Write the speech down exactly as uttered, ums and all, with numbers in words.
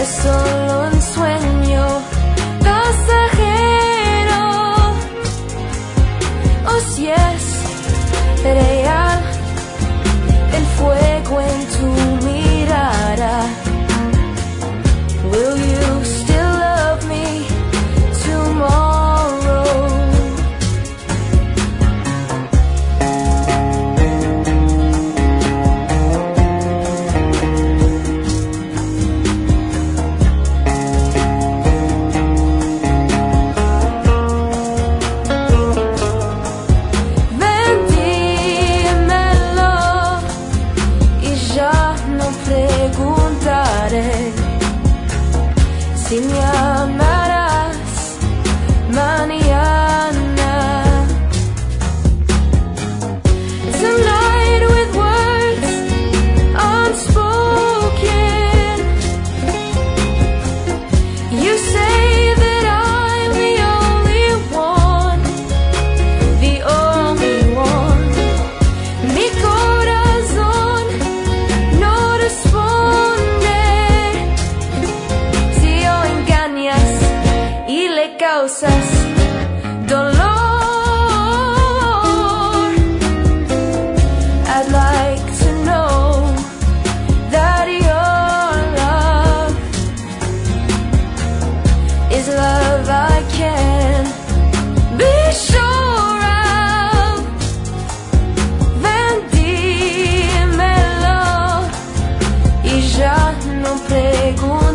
es solo un sueño pasajero, o si es real el fuego en tu mirada. Will you still love me tomorrow? Ven, dímelo y ya no preguntaré si me amarás mañana. Tonight with words unspoken, you say that I'm the only one, the only one. Mi corazón no responde si yo engañas y le causas dolor. I'd like to know that your love is love I can be sure of. Ven, dímelo y ya no pregunto.